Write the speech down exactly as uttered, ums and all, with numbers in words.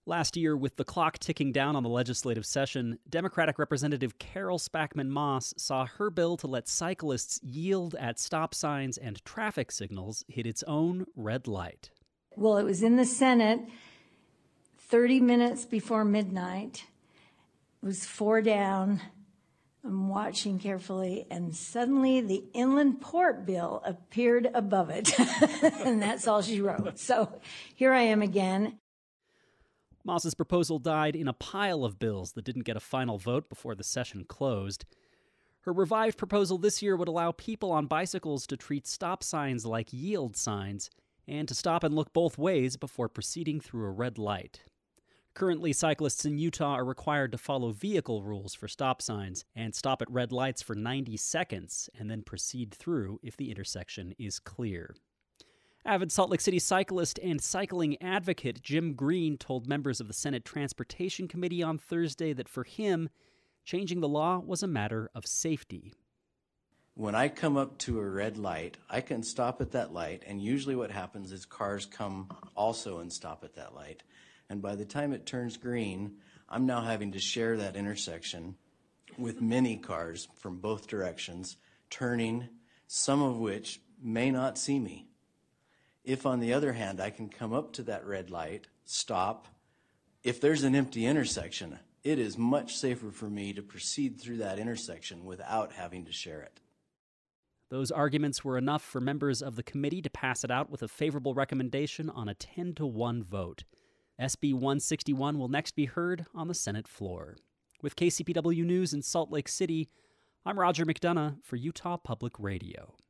Last year, with the clock ticking down on the legislative session, Democratic Representative Carol Spackman Moss saw her bill to let cyclists yield at stop signs and traffic signals hit its own red light. Well, it was in the Senate thirty minutes before midnight. It was four down. I'm watching carefully, and suddenly the inland port bill appeared above it. And that's all she wrote. So here I am again. Moss's proposal died in a pile of bills that didn't get a final vote before the session closed. Her revived proposal this year would allow people on bicycles to treat stop signs like yield signs and to stop and look both ways before proceeding through a red light. Currently, cyclists in Utah are required to follow vehicle rules for stop signs and stop at red lights for ninety seconds and then proceed through if the intersection is clear. Avid Salt Lake City cyclist and cycling advocate Jim Green told members of the Senate Transportation Committee on Thursday that for him, changing the law was a matter of safety. When I come up to a red light, I can stop at that light, and usually what happens is cars come also and stop at that light. And by the time it turns green, I'm now having to share that intersection with many cars from both directions, turning, some of which may not see me. If, on the other hand, I can come up to that red light, stop, if there's an empty intersection, it is much safer for me to proceed through that intersection without having to share it. Those arguments were enough for members of the committee to pass it out with a favorable recommendation on a ten to one vote. S B one sixty-one will next be heard on the Senate floor. With K C P W News in Salt Lake City, I'm Roger McDonough for Utah Public Radio.